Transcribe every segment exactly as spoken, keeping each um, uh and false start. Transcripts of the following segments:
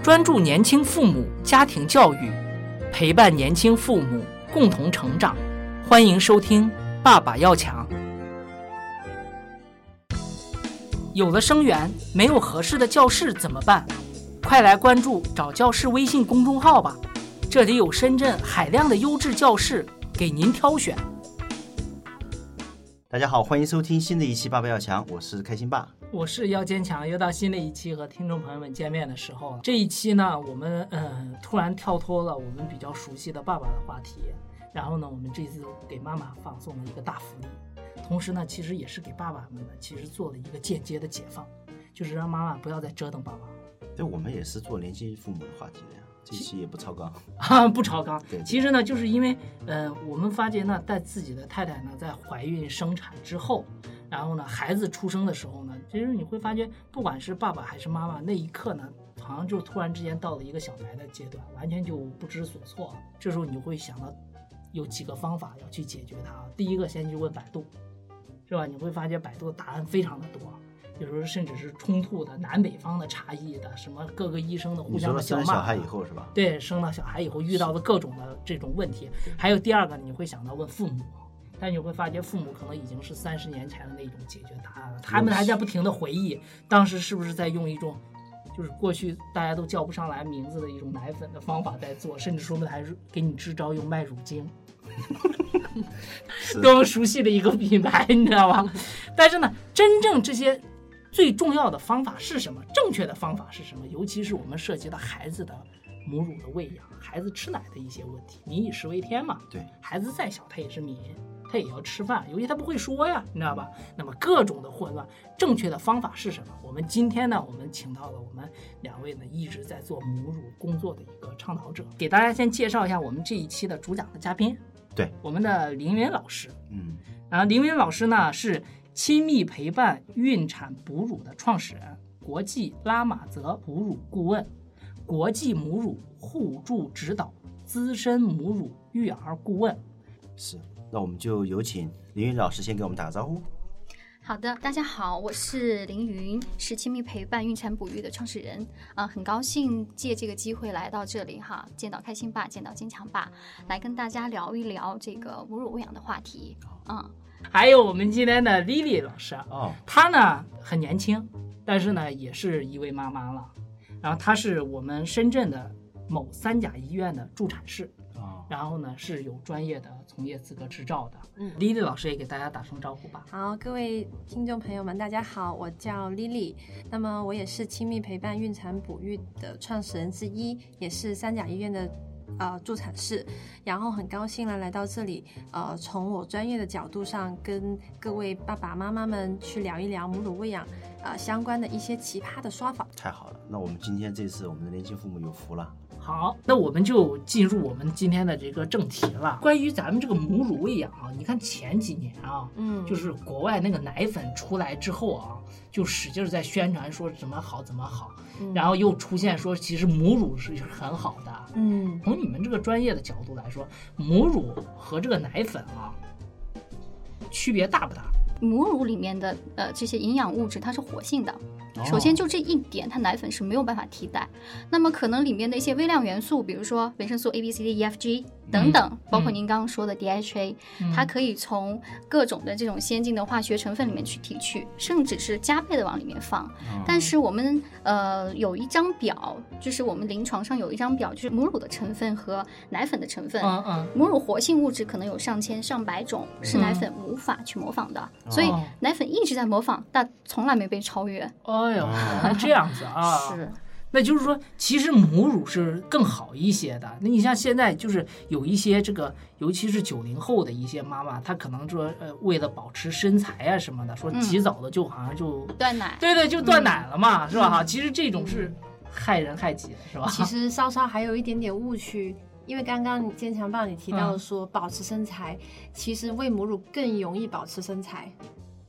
专注年轻父母家庭教育，陪伴年轻父母共同成长。欢迎收听《爸爸要强》。有了生源，没有合适的教室怎么办？快来关注找教室微信公众号吧，这里有深圳海量的优质教室给您挑选。 大家好，欢迎收听新的一期《爸爸要强》，我是开心爸， 我是要坚强。又到新的一期和听众朋友们见面的时候了。这一期呢，我们呃突然跳脱了我们比较熟悉的爸爸的话题，然后呢，我们这次给妈妈放送了一个大福利，同时呢，其实也是给爸爸们呢，其实做了一个间接的解放，就是让妈妈不要再折腾爸爸。 对，我们也是做年轻父母的话题的呀。这期也不超纲啊，不超纲。 对， 其实呢，就是因为呃，我们发现呢，在自己的太太呢，在怀孕生产之后，然后呢，孩子出生的时候呢，其实你会发觉，不管是爸爸还是妈妈，那一刻呢，好像就突然之间到了一个小白的阶段，完全就不知所措。这时候你会想到有几个方法要去解决它。第一个，先去问百度，是吧？你会发现百度的答案非常的多。有时候甚至是冲突的、南北方的差异的，什么各个医生的互相的叫骂。 你说生了小孩以后是吧？ 对，生了小孩以后遇到的各种的这种问题。还有第二个，你会想到问父母，但你会发现父母可能已经是三十年前的那种解决答案了，他们还在不停的回忆当时是不是在用一种就是过去大家都叫不上来名字的一种奶粉的方法在做，甚至说不定还是给你支招用麦乳精。多么熟悉的一个品牌，你知道吗？但是呢，真正这些最重要的方法是什么？正确的方法是什么？尤其是我们涉及到孩子的母乳的喂养，孩子吃奶的一些问题。民以食为天嘛， 对，孩子再小他也是民，他也要吃饭，尤其他不会说呀，你知道吧？那么各种的混乱，正确的方法是什么？我们今天呢，我们请到了我们两位呢一直在做母乳工作的一个倡导者，给大家先介绍一下我们这一期的主讲的嘉宾。 对， 我们的林云老师， 嗯， 然后林云老师呢是亲密陪伴孕产哺乳的创始人，国际拉玛泽哺乳顾问，国际母乳互助指导，资深母乳育儿顾问。 是，那我们就有请林云老师先给我们打个招呼。 好的，大家好，我是林云，是亲密陪伴孕产哺育的创始人啊、呃，很高兴借这个机会来到这里哈，见到开心爸，见到坚强爸，来跟大家聊一聊这个母乳喂养的话题啊。 还有我们今天的 Lily 老师， 哦， 她呢很年轻，但是呢也是一位妈妈了，然后她是我们深圳的某三甲医院的助产士。然后呢，是有专业的从业资格执照的。嗯，Lily 老师也给大家打声招呼吧。 好，各位听众朋友们，大家好，我叫 Lily， 那么我也是亲密陪伴孕产哺育的创始人之一，也是三甲医院的呃助产士，然后很高兴呢来到这里，呃，从我专业的角度上跟各位爸爸妈妈们去聊一聊母乳喂养呃相关的一些奇葩的说法。 太好了，那我们今天这次我们的年轻父母有福了。 好，那我们就进入我们今天的这个正题了。关于咱们这个母乳喂养啊，你看前几年啊，嗯，就是国外那个奶粉出来之后啊，就使劲在宣传说怎么好怎么好，嗯，然后又出现说其实母乳是很好的。嗯，从你们这个专业的角度来说，母乳和这个奶粉啊，区别大不大？ 母乳里面的呃这些营养物质它是活性的，首先就这一点它奶粉是没有办法替代。那么可能里面的一些微量元素，比如说维生素 A B C D E F G 等等，嗯，包括您刚刚说的 D H A，嗯，它可以从各种的这种先进的化学成分里面去提取，甚至是加倍的往里面放。嗯，但是我们呃有一张表，就是我们临床上有一张表，就是母乳的成分和奶粉的成分。嗯嗯，母乳活性物质可能有上千上百种，是奶粉无法去模仿的。嗯，所以奶粉一直在模仿，但从来没被超越。 哎呦，这样子啊！ 是， 那就是说，其实母乳是更好一些的。那你像现在就是有一些这个，尤其是九零后的一些妈妈，她可能说呃，为了保持身材啊什么的，说及早的就好像就、 嗯、断奶， 对对，就断奶了嘛，嗯、是吧？哈，其实这种是害人害己的，是吧？ 其实稍稍还有一点点误区。因为刚刚坚强爸你提到说保持身材、嗯、其实喂母乳更容易保持身材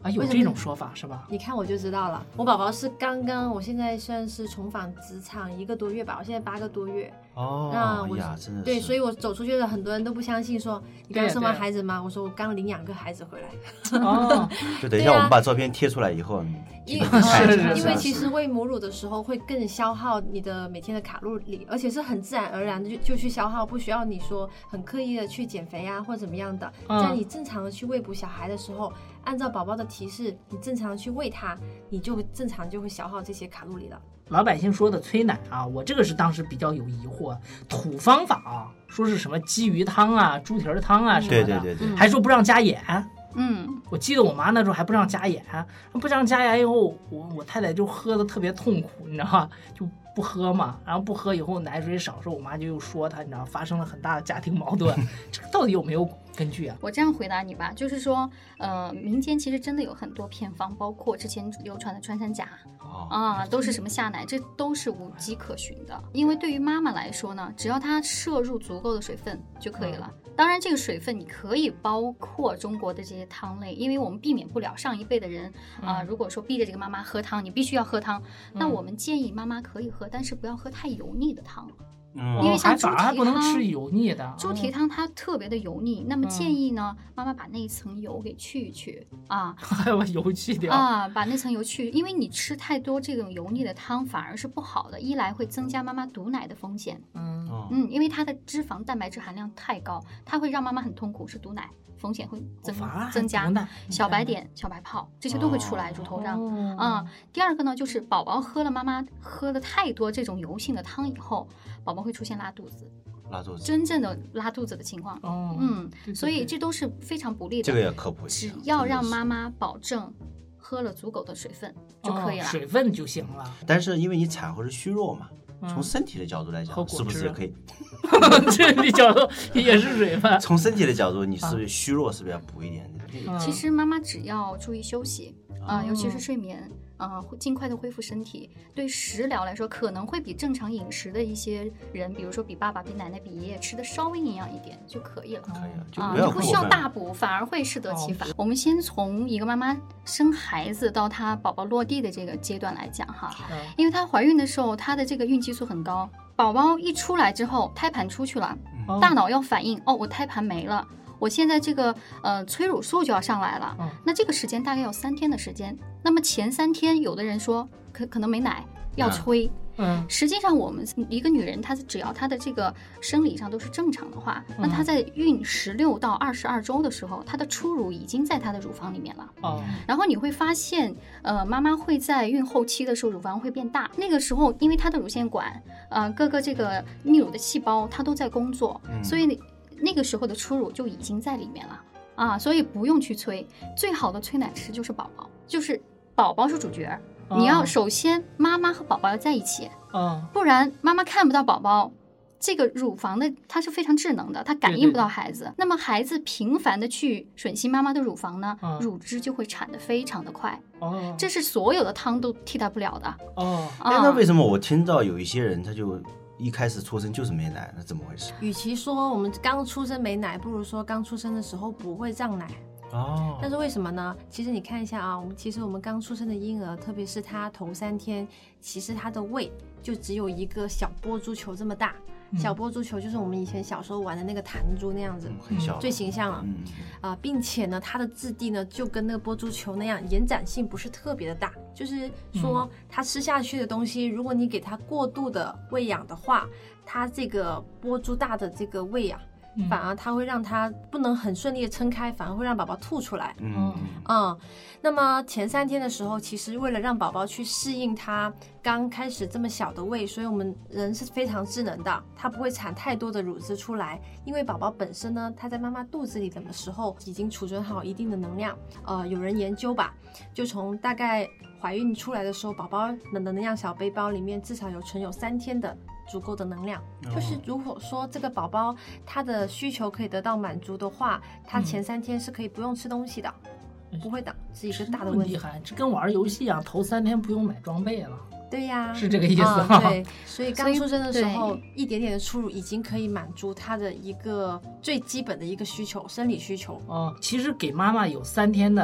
啊，有这种说法是吧？ 你看我就知道了，我宝宝是刚刚，我现在算是重返职场一个多月吧，我现在八个多月。 哦， 那我呀，真的是对，所以我走出去的很多人都不相信，说你刚生完孩子吗？我说我刚领养个孩子回来。 哦， 就等一下我们把照片贴出来以后， 因为因为其实喂母乳的时候会更消耗你的每天的卡路里，而且是很自然而然的就就去消耗，不需要你说很刻意的去减肥啊或怎么样的。在你正常的去喂哺小孩的时候，按照宝宝的提示，你正常的去喂他，你就正常就会消耗这些卡路里了。 老百姓说的催奶啊，我这个是当时比较有疑惑，土方法啊，说是什么鲫鱼汤啊、猪蹄儿汤啊什么的， 对对对对， 还说不让加盐。 嗯， 我记得我妈那时候还不让加盐，不让加盐以后，我我太太就喝的特别痛苦，你知道吗？就不喝嘛，然后不喝以后奶水少，说我妈就又说她，你知道，发生了很大的家庭矛盾，这个到底有没有根据啊？ 我这样回答你吧，就是说，呃，民间其实真的有很多偏方，包括之前流传的穿山甲。 哦、 啊，都是什么下奶，这都是无迹可循的。因为对于妈妈来说呢，只要她摄入足够的水分就可以了。嗯、当然，这个水分你可以包括中国的这些汤类，因为我们避免不了上一辈的人啊、呃，如果说逼着这个妈妈喝汤，你必须要喝汤，嗯、那我们建议妈妈可以喝，但是不要喝太油腻的汤。 嗯、 因为像猪蹄汤， 还不能吃油腻的。 猪蹄汤它特别的油腻，嗯、那么建议呢，妈妈把那一层油给去一去啊， 还要把油去掉啊，把那层油去，因为你吃太多这种油腻的汤反而是不好的，一来会增加妈妈堵奶的风险， 嗯嗯，因为它的脂肪蛋白质含量太高，它会让妈妈很痛苦，是堵奶风险会增增加，小白点、小白泡这些都会出来，乳头上啊、嗯。第二个呢，就是宝宝喝了妈妈喝了太多这种油性的汤以后，宝宝会出现拉肚子。 拉肚子， 真正的拉肚子的情况， 哦、 嗯对对对， 所以这都是非常不利的。 这个要科普一下，只要让妈妈保证喝了足够的水分就可以了， 哦、水分就行了。 但是因为你产后是虚弱嘛，嗯、从身体的角度来讲，是不是可以？ 身体角度也是水分。 从身体的角度，你是不是虚弱，是不是要补一点？ 嗯、其实妈妈只要注意休息啊、呃，尤其是睡眠。啊、呃，尽快的恢复身体。对食疗来说，可能会比正常饮食的一些人，比如说比爸爸、比奶奶、比爷爷吃的稍微营养一点就可以了。 可以了，就啊， 不要你不需要大补，反而会适得其反。哦、我们先从一个妈妈生孩子到她宝宝落地的这个阶段来讲哈，嗯、因为她怀孕的时候，她的这个孕激素很高，宝宝一出来之后，胎盘出去了，嗯、大脑要反应，哦，我胎盘没了。我现在这个呃催乳素就要上来了，嗯、那这个时间大概有三天的时间。那么前三天，有的人说可可能没奶要催， 嗯， 实际上我们一个女人，她只要她的这个生理上都是正常的话，嗯、那她在孕十六到二十二周的时候，她的初乳已经在她的乳房里面了。 哦， 然后你会发现，呃，妈妈会在孕后期的时候乳房会变大，那个时候因为她的乳腺管，呃，各个这个泌乳的细胞它都在工作， 嗯、 所以那个时候的初乳就已经在里面了啊，所以不用去催。最好的催奶池就是宝宝，就是宝宝是主角，哦、你要首先妈妈和宝宝要在一起， 哦、 不然妈妈看不到宝宝。这个乳房的它是非常智能的，它感应不到孩子。对对对，那么孩子频繁的去吮吸妈妈的乳房呢， 哦、 乳汁就会产得非常的快。 哦， 这是所有的汤都替代不了的。 哦， 哎、啊，那为什么我听到有一些人他就一开始出生就是没奶，那怎么回事？ 与其说我们刚出生没奶，不如说刚出生的时候不会胀奶。 哦， 但是为什么呢？其实你看一下啊，我们其实我们刚出生的婴儿，特别是他头三天，其实他的胃就只有一个小波珠球这么大。 嗯、 小波珠球就是我们以前小时候玩的那个弹珠那样子， 嗯、很小， 最形象了。 嗯啊、呃，并且呢，它的质地呢就跟那个波珠球那样，延展性不是特别的大。就是说，它吃下去的东西，如果你给它过度的喂养的话，它这个波珠大的这个胃啊。反而它会让它不能很顺利的撑开，反而会让宝宝吐出来。 嗯嗯，那么前三天的时候，其实为了让宝宝去适应它刚开始这么小的胃，所以我们人是非常智能的，它不会产太多的乳汁出来，因为宝宝本身呢，它在妈妈肚子里的时候已经储存好一定的能量。呃，有人研究吧，就从大概怀孕出来的时候，宝宝的能量小背包里面至少有存有三天的足够的能量，就是如果说这个宝宝他的需求可以得到满足的话，他前三天是可以不用吃东西的，嗯、不会导致一个大的问题。 厉害，这跟玩游戏一样，头三天不用买装备了。 对呀， 是这个意思、啊嗯。对，所以刚出生的时候，一点点的初乳已经可以满足他的一个最基本的一个需求，生理需求。 哦，其实给妈妈有三天的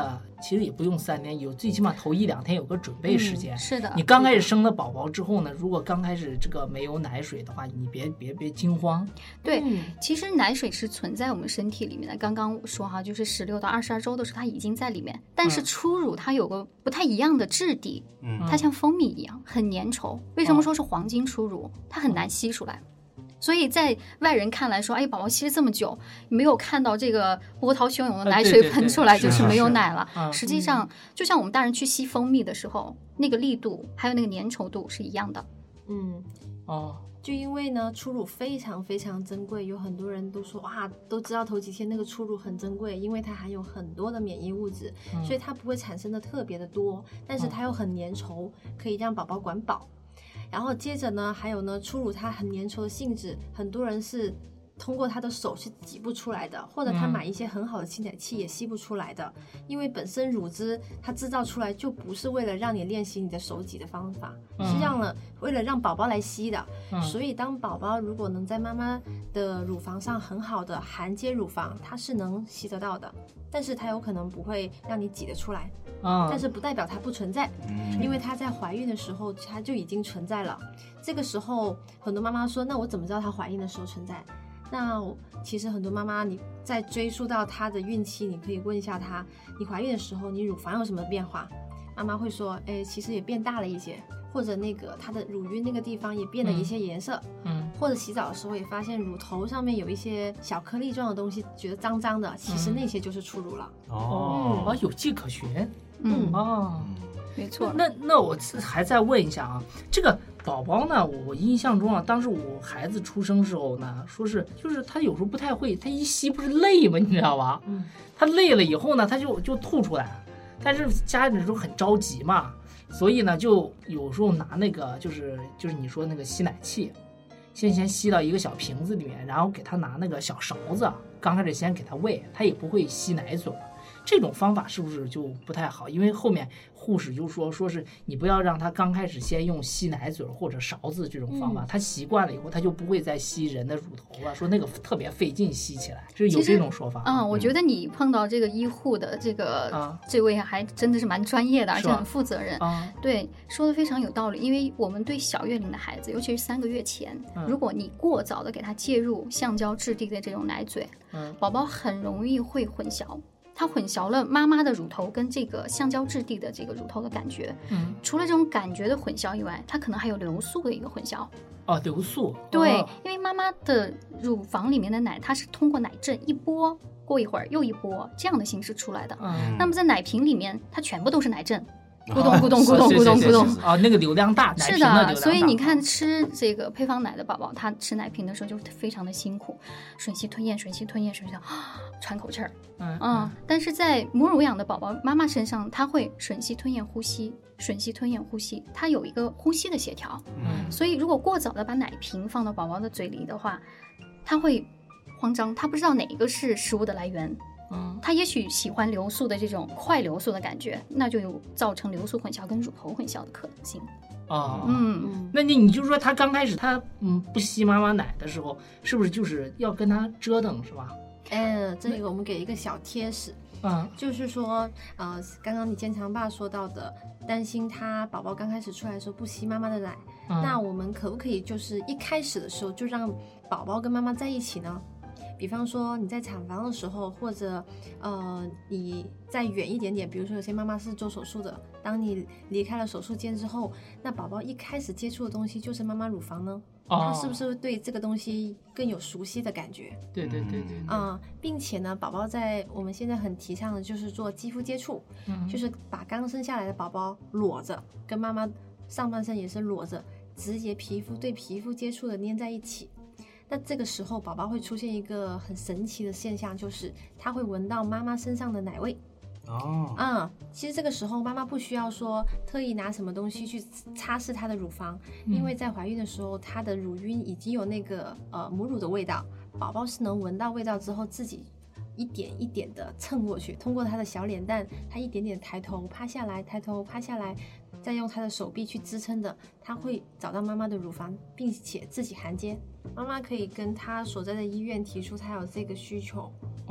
其实也不用三天，有最起码头一两天有个准备时间。 嗯、是的。 你刚开始生了宝宝之后呢，如果刚开始这个没有奶水的话，你别别别惊慌。 对、 嗯， 其实奶水是存在我们身体里面的。刚刚我说哈，就是十六到二十二周的时候它已经在里面，但是初乳它有个不太一样的质地， 嗯， 它像蜂蜜一样很粘稠。为什么说是黄金初乳？它很难吸出来。所以在外人看来说，哎，宝宝吸了这么久，没有看到这个波涛汹涌的奶水喷出来，就是没有奶了。 呃、 实际上，就像我们大人去吸蜂蜜的时候，那个力度还有那个粘稠度是一样的。 嗯， 哦， 就因为呢，初乳非常非常珍贵，有很多人都说哇，都知道头几天那个初乳很珍贵，因为它含有很多的免疫物质，嗯、所以它不会产生的特别的多，但是它又很粘稠，可以让宝宝管饱。然后接着呢，还有呢，初乳它很粘稠的性质，很多人是通过他的手是挤不出来的，或者他买一些很好的吸奶器也吸不出来的，嗯、因为本身乳汁它制造出来就不是为了让你练习你的手挤的方法，嗯、是让了为了让宝宝来吸的。嗯、所以当宝宝如果能在妈妈的乳房上很好的含接乳房，它是能吸得到的，但是它有可能不会让你挤得出来。 啊、 但是不代表它不存在，因为它在怀孕的时候它就已经存在了。这个时候很多妈妈说，那我怎么知道她怀孕的时候存在？那其实很多妈妈你在追溯到她的孕期，你可以问一下她，你怀孕的时候你乳房有什么变化？妈妈会说，哎，其实也变大了一些，或者那个她的乳晕那个地方也变了一些颜色，嗯，或者洗澡的时候也发现乳头上面有一些小颗粒状的东西，觉得脏脏的，其实那些就是初乳了。 哦，啊，有迹可循。 嗯哦， 没错。 那那我还再问一下啊，这个宝宝呢，我印象中啊，当时我孩子出生时候呢，说是就是他有时候不太会，他一吸不是累吗？你知道吧？嗯，他累了以后呢，他就就吐出来，但是家里都很着急嘛，所以呢，就有时候拿那个就是就是你说那个吸奶器，先先吸到一个小瓶子里面，然后给他拿那个小勺子，刚开始先给他喂，他也不会吸奶嘴。这种方法是不是就不太好？因为后面护士就说说是你不要让他刚开始先用吸奶嘴或者勺子这种方法，嗯、他习惯了以后他就不会再吸人的乳头了，说那个特别费劲吸起来，就是有这种说法。 嗯，我觉得你碰到这个医护的这个、嗯、这位还真的是蛮专业的，而且很负责任。啊、对，说的非常有道理。因为我们对小月龄的孩子，尤其是三个月前，嗯、如果你过早的给他介入橡胶质地的这种奶嘴，嗯，宝宝很容易会混淆。它混淆了妈妈的乳头跟这个橡胶质地的这个乳头的感觉。嗯，除了这种感觉的混淆以外，它可能还有流速的一个混淆。 哦，流速。 对， 哦、 因为妈妈的乳房里面的奶，它是通过奶阵一波，过一会儿又一波这样的形式出来的。嗯，那么在奶瓶里面，它全部都是奶阵。咕咚咕咚咕咚咕咚咕咚啊，那个流量大，奶瓶的流量大。 是的，所以你看吃这个配方奶的宝宝，他吃奶瓶的时候就非常的辛苦，吮吸吞咽，吮吸吞咽，吮吸啊，喘口气儿。嗯嗯。但是在母乳养的宝宝妈妈身上，他会吮吸吞咽呼吸，吮吸吞咽呼吸，它有一个呼吸的协调。嗯。所以如果过早的把奶瓶放到宝宝的嘴里的话，他会慌张，他不知道哪一个是食物的来源。嗯，他也许喜欢流速的这种快流速的感觉，那就有造成流速混淆跟乳头混淆的可能性。 哦，嗯，那你你就说他刚开始他嗯不吸妈妈奶的时候，是不是就是要跟他折腾是吧？ 嗯，这里我们给一个小贴士，嗯，就是说呃，刚刚你坚强爸说到的，担心他宝宝刚开始出来的时候不吸妈妈的奶，嗯、那我们可不可以就是一开始的时候就让宝宝跟妈妈在一起呢？比方说你在产房的时候，或者呃你再远一点点，比如说有些妈妈是做手术的，当你离开了手术间之后，那宝宝一开始接触的东西就是妈妈乳房呢，哦、他是不是对这个东西更有熟悉的感觉？ 对对对对啊、嗯，并且呢，宝宝在我们现在很提倡的就是做肌肤接触，嗯、就是把刚生下来的宝宝裸着，跟妈妈上半身也是裸着，直接皮肤对皮肤接触的粘在一起。那这个时候宝宝会出现一个很神奇的现象，就是他会闻到妈妈身上的奶味。哦，嗯，其实这个时候妈妈不需要说特意拿什么东西去擦拭她的乳房，嗯、因为在怀孕的时候，她的乳晕已经有那个呃母乳的味道，宝宝是能闻到味道之后自己一点一点的蹭过去，通过他的小脸蛋，他一点点抬头趴下来，抬头趴下来，再用他的手臂去支撑的，他会找到妈妈的乳房，并且自己含接。妈妈可以跟他所在的医院提出他有这个需求，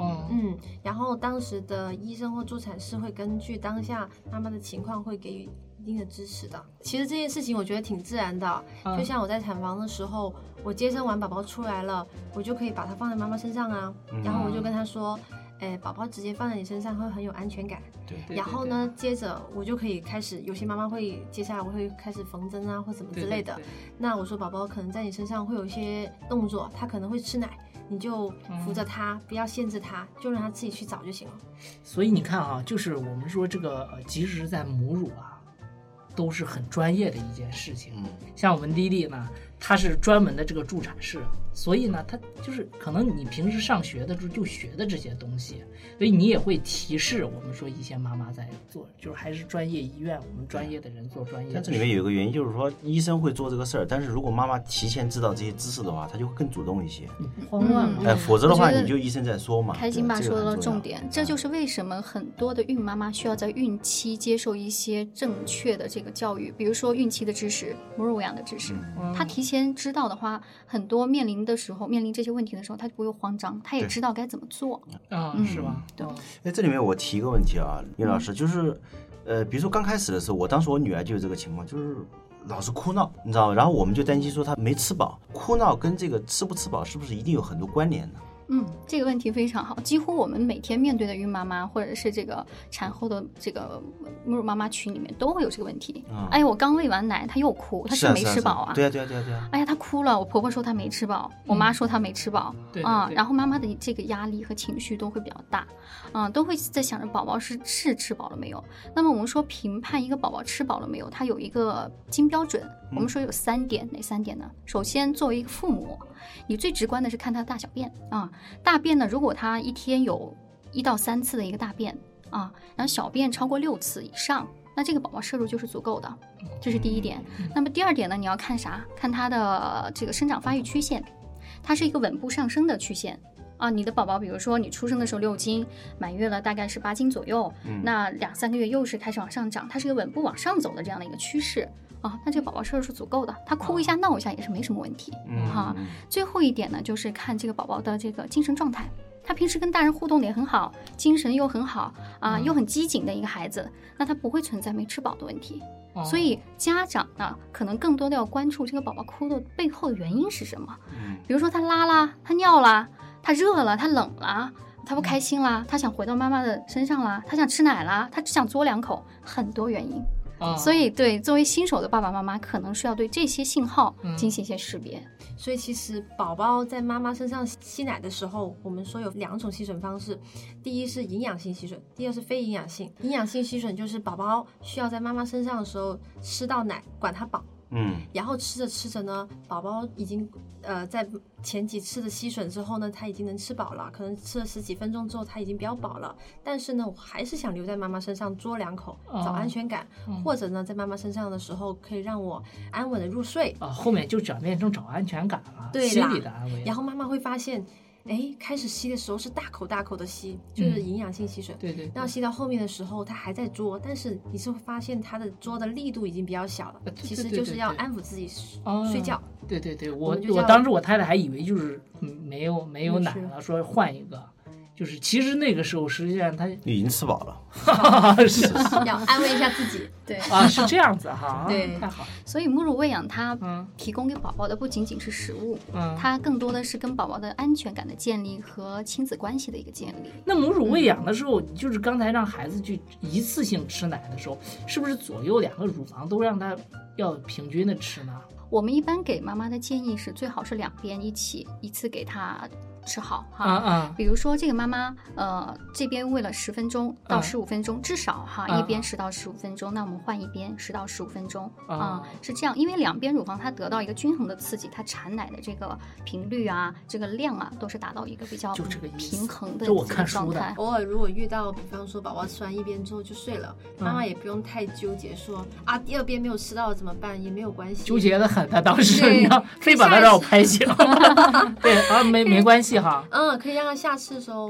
哦， 嗯，然后当时的医生或助产士会根据当下妈妈的情况会给予一定的支持的。其实这件事情我觉得挺自然的， 嗯就像我在产房的时候，我接生完宝宝出来了，我就可以把它放在妈妈身上啊， 嗯然后我就跟她说，哎，宝宝直接放在你身上会很有安全感。 对对然后呢，接着我就可以开始，有些妈妈会接下来我会开始缝针啊或什么之类的。 对对对那我说宝宝可能在你身上会有一些动作，他可能会吃奶，你就扶着他，不要限制他，就让他自己去找就行了。 所以你看啊，就是我们说这个，呃即使是在母乳啊，都是很专业的一件事情。 嗯， 像我们丽丽呢，她是专门的这个助产士，所以呢，她就是可能你平时上学的时候就学的这些东西，所以你也会提示我们说一些妈妈在做，就是还是专业医院，我们专业的人做专业的事。 但这里面有一个原因，就是说医生会做这个事儿，但是如果妈妈提前知道这些知识的话，她就会更主动一些。 你不慌乱嘛？ 哎，否则的话我觉得你就医生在说嘛。 开心爸对说到了这个很重要重点，这就是为什么很多的孕妈妈需要在孕期接受一些正确的这个教育，比如说孕期的知识、母乳喂养的知识。 嗯她提前知道的话，很多面临的时候，面临这些问题的时候，她就不会慌张，她也对知道该怎么做。 啊， 嗯是吧？ 对哦哎，这里面我提一个问题啊，叶老师，就是，呃，比如说刚开始的时候，我当时我女儿就有这个情况，就是老是哭闹，你知道吗？然后我们就担心说她没吃饱，哭闹跟这个吃不吃饱是不是一定有很多关联呢？ 嗯，这个问题非常好。几乎我们每天面对的孕妈妈，或者是这个产后的这个母乳妈妈群里面，都会有这个问题。 嗯哎呀，我刚喂完奶，她又哭，她没是啊是啊是吃饱啊。 对啊对啊对啊对啊。 哎呀，她哭了，我婆婆说她没吃饱，我妈说她没吃饱， 对对啊， 对然后妈妈的这个压力和情绪都会比较大，啊，都会在想着宝宝是是吃饱了没有。那么我们说评判一个宝宝吃饱了没有，它有一个金标准，我们说有三点，哪三点呢？首先，作为一个父母，你最直观的是看他的大小便啊，大便呢，如果他一天有一到三次的一个大便啊，然后小便超过六次以上，那这个宝宝摄入就是足够的，这是第一点。那么第二点呢，你要看啥？看他的这个生长发育曲线，它是一个稳步上升的曲线。啊，你的宝宝，比如说你出生的时候六斤，满月了大概是八斤左右， 嗯那两三个月又是开始往上涨，它是一个稳步往上走的这样的一个趋势啊，那这个宝宝摄入是足够的，他哭一下闹一下也是没什么问题。 嗯哈最后一点呢，就是看这个宝宝的这个精神状态，他平时跟大人互动的也很好，精神又很好啊，又很机警的一个孩子，那他不会存在没吃饱的问题。 哦所以家长呢，可能更多的要关注这个宝宝哭的背后的原因是什么。 嗯比如说他拉啦，他尿啦，他热了，他冷啦，他不开心啦，他想回到妈妈的身上啦，他想吃奶啦，他只想嘬两口，很多原因。 啊所以对作为新手的爸爸妈妈，可能是要对这些信号嗯进行一些识别。 所以其实宝宝在妈妈身上吸奶的时候，我们说有两种吸吮方式，第一是营养性吸吮，第二是非营养性。营养性吸吮就是宝宝需要在妈妈身上的时候吃到奶，管它饱。 嗯然后吃着吃着呢，宝宝已经呃在前几次的吸吮之后呢，他已经能吃饱了，可能吃了十几分钟之后他已经比较饱了，但是呢，我还是想留在妈妈身上嘬两口， 哦找安全感， 嗯或者呢，在妈妈身上的时候可以让我安稳的入睡。 啊，后面就转变成找安全感了， 对啦心理的安慰。 然后妈妈会发现，哎，开始吸的时候是大口大口的吸，就是营养性吸吮。 对对， 那吸到后面的时候，他还在嘬，但是你是会发现他的嘬的力度已经比较小了呃，对其实对对对对就是要安抚自己哦睡觉。 对对对， 我我们就叫我当时我太太还以为就是嗯没有没有没事奶了，说换一个，就是其实那个时候实际上她已经吃饱了。 是要安慰一下自己。 对， 啊是这样子哈， 对太好， 所以母乳喂养它嗯提供给宝宝的不仅仅是食物， 嗯。 它更多的是跟宝宝的安全感的建立和亲子关系的一个建立。 那母乳喂养的时候，就是刚才让孩子去一次性吃奶的时候，是不是左右两个乳房都让他要平均的吃呢？ 我们一般给妈妈的建议是，最好是两边一起一次给她吃好哈。 啊啊比如说这个妈妈，呃，这边喂了十分钟到啊十五分钟，至少哈， 啊一边十到十五分钟，那我们换一边十到十五分钟啊啊，是这样，因为两边乳房它得到一个均衡的刺激，它产奶的这个频率啊，这个量啊，都是达到一个比较就这个意思平衡的这我这看书的个状态。 偶尔如果遇到，比方说宝宝吃完一边之后就睡了， 嗯妈妈也不用太纠结说啊第二边没有吃到怎么办，也没有关系。 纠结的很，他当时对你要非把他让我拍醒，对啊，没没关系哈， 嗯，可以让他下次的时候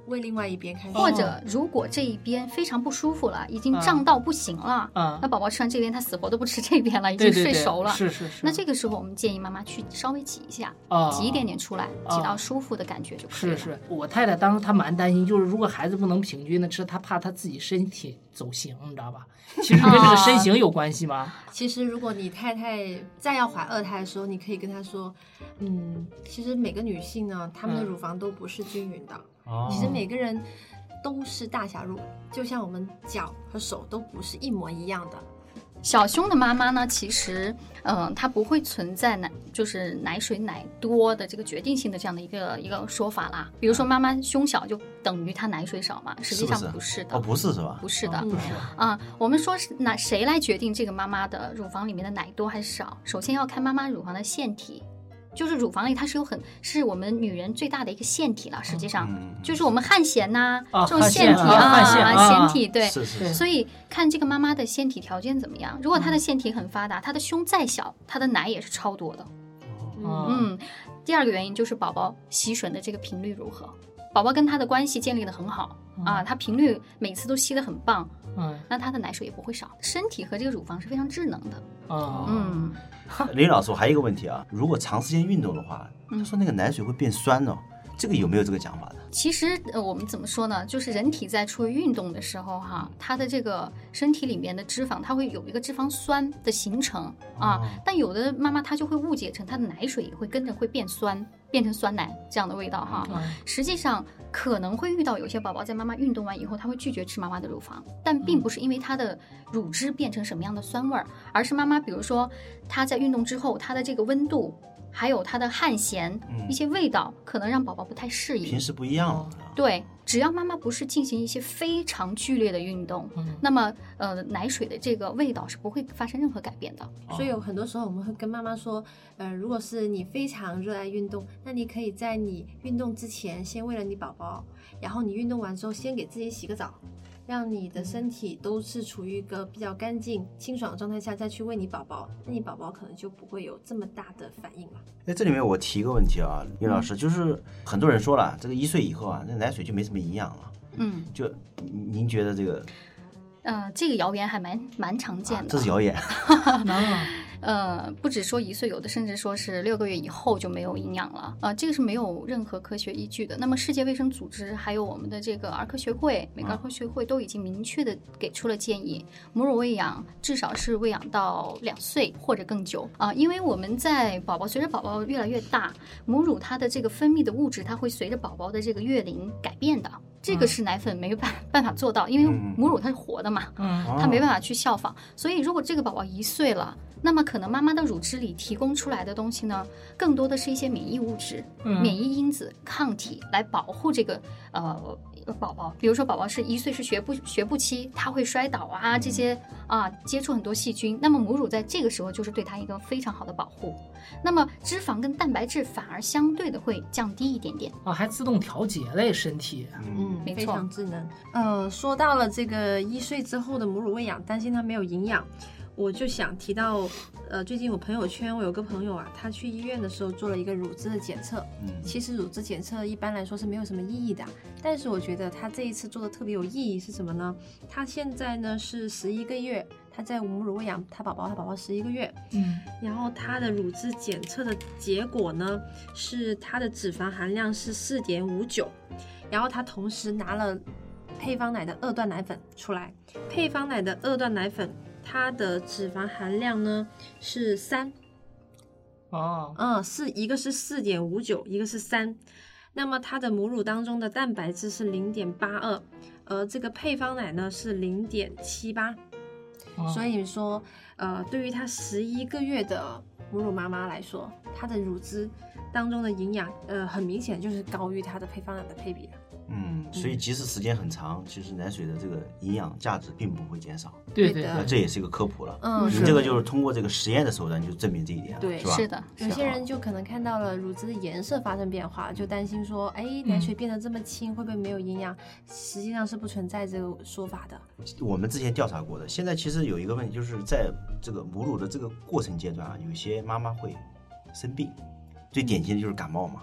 喂另外一边开始。 或者如果这一边非常不舒服了，已经胀到不行了， 嗯、 那宝宝吃完这边他死活都不吃这边了，已经对对对睡熟了。 是是是。 那这个时候我们建议妈妈去稍微挤一下， 哦、 挤一点点出来，挤到舒服的感觉就可以了。 是是，我太太当时她蛮担心，就是如果孩子不能平均的吃，她怕她自己身体走形，你知道吧？其实跟这个身形有关系吗？ 其实如果你太太在要怀二胎的时候，你可以跟她说，嗯，其实每个女性呢，她们的乳房都不是均匀的， 哦、 其实每个人都是大小乳，就像我们脚和手都不是一模一样的。 小胸的妈妈呢，其实，嗯、呃，它不会存在奶，就是奶水奶多的这个决定性的这样的一个一个说法啦。比如说妈妈胸小就等于她奶水少嘛，实际上不是的。 哦，不是是吧？ 不是的， 哦、不是啊。我们说是哪谁来决定这个妈妈的乳房里面的奶多还是少？首先要看妈妈乳房的腺体。就是乳房里它是有很是我们女人最大的一个腺体了，实际上、嗯、就是我们汗腺呐、啊、这种腺体啊，腺体对， 是是是。 所以看这个妈妈的腺体条件怎么样。如果她的腺体很发达，她的胸再小，她的奶也是超多的。 哦、 嗯，第二个原因就是宝宝吸吮的这个频率如何，宝宝跟他的关系建立的很好、嗯、啊，他频率每次都吸得很棒。嗯，那他的奶水也不会少，身体和这个乳房是非常智能的。 哦， 嗯， 林老师，我还有一个问题啊，如果长时间运动的话，他说那个奶水会变酸哦，这个有没有这个讲法的？ 其实呃，我们怎么说呢？就是人体在处于运动的时候哈，它的这个身体里面的脂肪，它会有一个脂肪酸的形成啊。 哦、 但有的妈妈她就会误解成她的奶水也会跟着会变酸，变成酸奶这样的味道哈。 嗯、 实际上可能会遇到有些宝宝在妈妈运动完以后，他会拒绝吃妈妈的乳房，但并不是因为他的乳汁变成什么样的酸味儿，而是妈妈比如说她在运动之后，她的这个温度。还有它的汗咸、嗯、一些味道可能让宝宝不太适应， 平时不一样了。 对，只要妈妈不是进行一些非常剧烈的运动、嗯、那么呃奶水的这个味道是不会发生任何改变的。 所以有很多时候我们会跟妈妈说呃，如果是你非常热爱运动，那你可以在你运动之前先喂了你宝宝，然后你运动完之后先给自己洗个澡，让你的身体都是处于一个比较干净清爽的状态下再去喂你宝宝，那你宝宝可能就不会有这么大的反应了。 在这里面我提一个问题啊，林老师，就是很多人说了，这个一岁以后啊，那奶水就没什么营养了。 嗯， 就您觉得这个？ 呃，这个谣言还蛮蛮常见的。 啊、这是谣言。 呃，不止说一岁，有的甚至说是六个月以后就没有营养了，呃，这个是没有任何科学依据的。那么世界卫生组织还有我们的这个儿科学会，美国儿科学会都已经明确的给出了建议，母乳喂养至少是喂养到两岁或者更久啊、呃，因为我们在宝宝随着宝宝越来越大，母乳它的这个分泌的物质，它会随着宝宝的这个月龄改变的。这个是奶粉没有办办法做到，因为母乳它是活的嘛，嗯，它没办法去效仿。所以如果这个宝宝一岁了，那么可能妈妈的乳汁里提供出来的东西呢，更多的是一些免疫物质、嗯、免疫因子、抗体来保护这个呃宝宝。比如说宝宝是一岁是学步学步期，他会摔倒啊，这些啊接触很多细菌，那么母乳在这个时候就是对他一个非常好的保护。那么脂肪跟蛋白质反而相对的会降低一点点啊，还自动调节嘞身体， 嗯，没错，非常智能。呃，说到了这个一岁之后的母乳喂养，担心它没有营养。我就想提到，呃，最近我朋友圈我有个朋友啊，他去医院的时候做了一个乳汁的检测。嗯，其实乳汁检测一般来说是没有什么意义的，但是我觉得他这一次做的特别有意义是什么呢？他现在呢是十一个月，他在母乳喂养他宝宝，他宝宝十一个月。嗯，然后他的乳汁检测的结果呢是他的脂肪含量是四点五九，然后他同时拿了配方奶的二段奶粉出来，配方奶的二段奶粉。它的脂肪含量呢是三， 哦， 嗯，是一个是四点五九，一个是三。那么它的母乳当中的蛋白质是零点八二，而这个配方奶呢是零点七八。所以说，呃，对于它十一个月的母乳妈妈来说，它的乳汁当中的营养，呃，很明显就是高于它的配方奶的配比的。 嗯，所以即使时间很长，其实奶水的这个营养价值并不会减少。 对对， 那这也是一个科普了。 嗯， 你这个就是通过这个实验的手段就证明这一点了， 对， 是吧？ 是的。 有些人就可能看到了乳汁的颜色发生变化，就担心说，哎，奶水变得这么清，会不会没有营养？实际上是不存在这个说法的。 我们之前调查过的，现在其实有一个问题，就是在这个母乳的这个过程阶段啊，有些妈妈会生病，最典型的就是感冒嘛。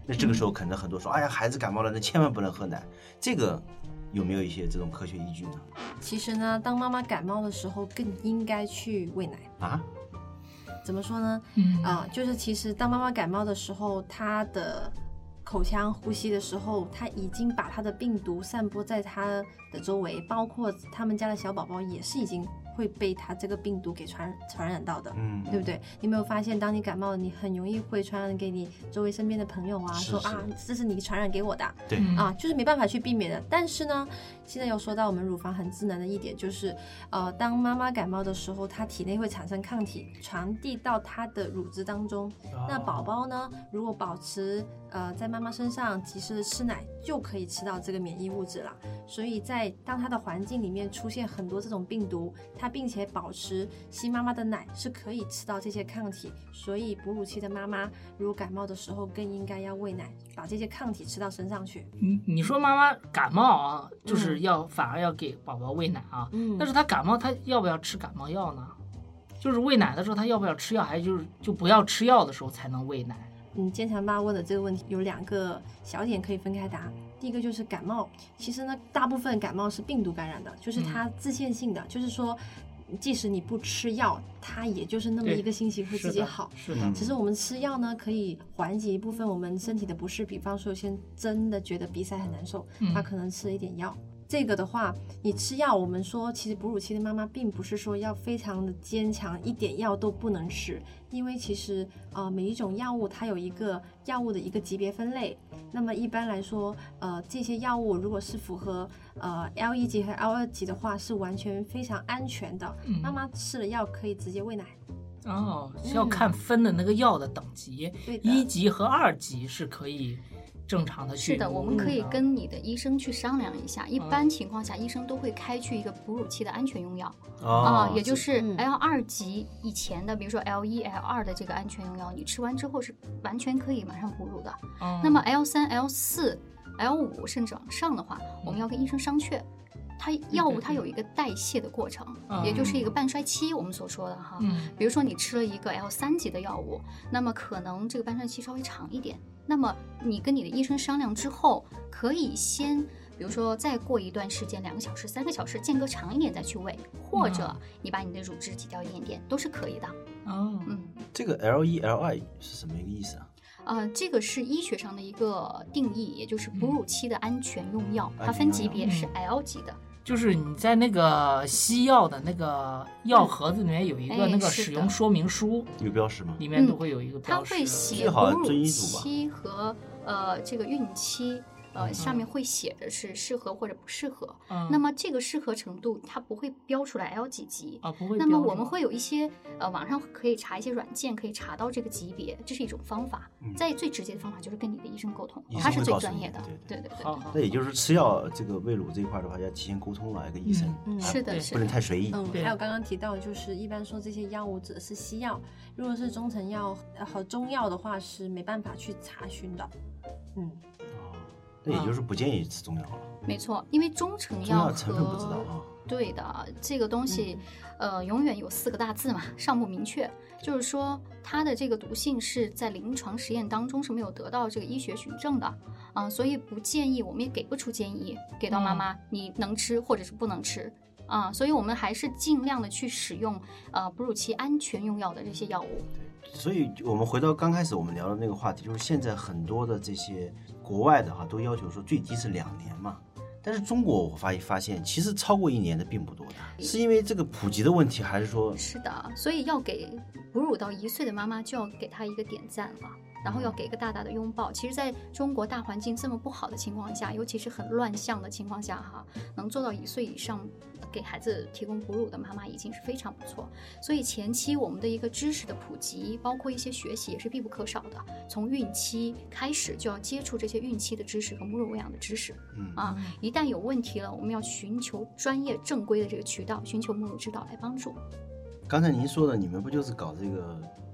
那这个时候可能很多说，哎呀，孩子感冒了，那千万不能喝奶，这个有没有一些这种科学依据呢？ 其实呢，当妈妈感冒的时候，更应该去喂奶啊。 怎么说呢？ 嗯啊、呃，就是其实当妈妈感冒的时候，她的口腔呼吸的时候，她已经把她的病毒散播在她的周围，包括他们家的小宝宝也是已经会被它这个病毒给传传染到的， 嗯， 对不对？你有没有发现，当你感冒了，你很容易会传染给你周围身边的朋友啊， 是是说啊，这是你传染给我的， 对啊，就是没办法去避免的。但是呢，现在又说到我们乳房很智能的一点，就是呃，当妈妈感冒的时候，她体内会产生抗体，传递到她的乳汁当中。 哦那宝宝呢，如果保持呃在妈妈身上及时的吃奶，就可以吃到这个免疫物质了。所以在当她的环境里面出现很多这种病毒，她并且保持吸妈妈的奶，是可以吃到这些抗体。所以哺乳期的妈妈如果感冒的时候，更应该要喂奶，把这些抗体吃到身上去。 你你说妈妈感冒啊，就是要、嗯、反而要给宝宝喂奶啊， 嗯， 但是她感冒，她要不要吃感冒药呢？就是喂奶的时候，她要不要吃药，还是就是就不要吃药的时候才能喂奶？ 嗯，坚强爸问的这个问题有两个小点可以分开答。第一个就是感冒，其实呢，大部分感冒是病毒感染的，就是它自限性的，嗯、就是说，即使你不吃药，它也就是那么一个星期会自己好。 是的，是的。 只是我们吃药呢，可以缓解一部分我们身体的不适，比方说有些人真的觉得鼻塞很难受，他可能吃了一点药。嗯，这个的话，你吃药，我们说其实哺乳期的妈妈并不是说要非常的坚强，一点药都不能吃，因为其实呃每一种药物它有一个药物的一个级别分类。那么一般来说，呃这些药物如果是符合呃 L 一 级和 L 二 级的话，是完全非常安全的。嗯、妈妈吃了药可以直接喂奶。 哦，是要看分的那个药的等级， 嗯、 一级和二级是可以正常的去。 是的，我们可以跟你的医生去商量一下。嗯、一般情况下，医生都会开具一个哺乳期的安全用药啊、 哦呃，也就是 L 二 级以前的，比如说 L 一、L 二 的这个安全用药，你吃完之后是完全可以马上哺乳的。嗯、那么 L 三、L 四、L 五甚至往上的话，我们要跟医生商榷。它药物它有一个代谢的过程， 嗯、 也就是一个半衰期，我们所说的哈。 嗯、 比如说你吃了一个 L 三 级的药物，那么可能这个半衰期稍微长一点。那么你跟你的医生商量之后，可以先，比如说再过一段时间，两个小时、三个小时，间隔长一点再去喂，或者你把你的乳汁挤掉一点点，都是可以的。 哦， 嗯， 这个 L 一 L 二 是什么一个意思啊？ 呃，这个是医学上的一个定义，也就是哺乳期的安全用药，嗯、它分级别是 L 级的。 就是你在那个西药的那个药盒子里面有一个那个使用说明书， 有标识吗？ 里面都会有一个标识， 它会写哺乳期和呃这个孕期。呃，上面会写着是适合或者不适合。嗯，那么这个适合程度它不会标出来 L 几级啊，不会。 那么我们会有一些呃，网上可以查一些软件，可以查到这个级别，这是一种方法。嗯、再最直接的方法就是跟你的医生沟通，他是最专业的。对对对对。 那也就是吃药这个喂乳这一块的话，要提前沟通了，跟医生。 嗯，是的，是不能太随意。 嗯，还有刚刚提到，就是一般说这些药物指的是西药，如果是中成药和中药的话，是没办法去查询的。嗯。 那也就是不建议吃中药了。 没错，因为中成药中药成分不知道啊。 对的，这个东西，嗯、呃，永远有四个大字嘛，尚不明确。就是说，它的这个毒性是在临床实验当中是没有得到这个医学循证的啊、呃，所以不建议，我们也给不出建议给到妈妈，嗯、你能吃或者是不能吃啊、呃，所以我们还是尽量的去使用呃哺乳期安全用药的这些药物。 所以我们回到刚开始我们聊的那个话题，就是现在很多的这些国外的哈都要求说最低是两年嘛，但是中国我发发现其实超过一年的并不多的，是因为这个普及的问题，还是说？ 是的，所以要给哺乳到一岁的妈妈就要给她一个点赞了。然后要给一个大大的拥抱。其实在中国大环境这么不好的情况下，尤其是很乱象的情况下哈，能做到一岁以上给孩子提供哺乳的妈妈已经是非常不错。所以前期我们的一个知识的普及，包括一些学习也是必不可少的。从孕期开始就要接触这些孕期的知识和母乳喂养的知识，嗯啊，一旦有问题了，我们要寻求专业正规的这个渠道，寻求母乳指导来帮助。 刚才您说的，你们不就是搞这个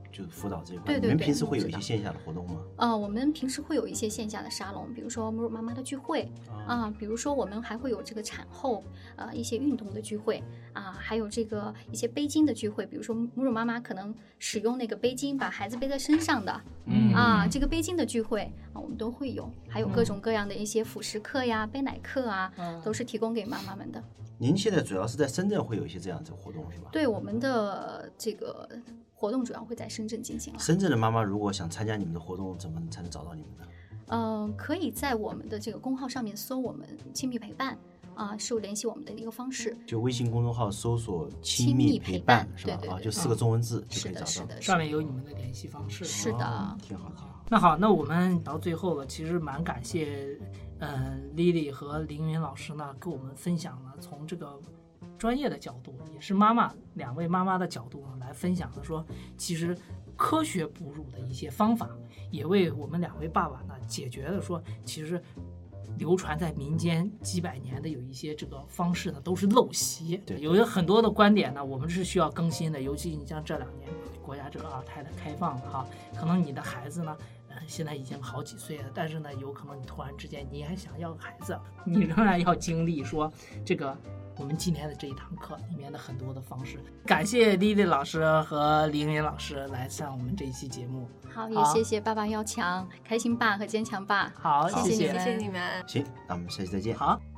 就是辅导这一块。 对对对， 你们平时会有一知道些线下的活动吗？ 呃，我们平时会有一些线下的沙龙，比如说母乳妈妈的聚会啊、呃，比如说我们还会有这个产后呃一些运动的聚会啊、呃，还有这个一些背巾的聚会，比如说母乳妈妈可能使用那个背巾把孩子背在身上的， 嗯啊，这个背巾的聚会啊、呃，我们都会有，还有各种各样的一些辅食课呀、背奶课啊， 嗯都是提供给妈妈们的。 您现在主要是在深圳会有一些这样子的活动是吧？ 对，我们的这个活动主要会在深圳进行了。 深圳的妈妈如果想参加你们的活动，怎么才能找到你们呢？ 嗯、呃，可以在我们的这个公号上面搜我们亲密陪伴啊、呃，是有联系我们的一个方式。 就微信公众号搜索“亲亲密密陪陪伴是吧？ 对对对啊，就四个中文字就可是的， 以找到。 是的， 上面有你们的联系方式。 是的。 哦挺好，挺好。 那好，那我们到最后了，其实蛮感谢，呃，Lily 和凌云老师呢，给我们分享了从这个专业的角度，也是妈妈两位妈妈的角度呢来分享了说，其实科学哺乳的一些方法，也为我们两位爸爸呢解决了说，其实流传在民间几百年的有一些这个方式呢都是陋习， 对， 有很多的观点呢我们是需要更新的，尤其你像这两年国家这个二胎的开放了哈，可能你的孩子呢。现在已经好几岁了，但是呢，有可能你突然之间你还想要孩子，你仍然要经历说这个我们今天的这一堂课里面的很多的方式。感谢丽丽老师和凌云老师来上我们这一期节目。 好，也谢谢爸爸要强、开心爸和坚强爸。 好， 谢谢你们， 谢谢你们。 行，那我们下期再见。 好。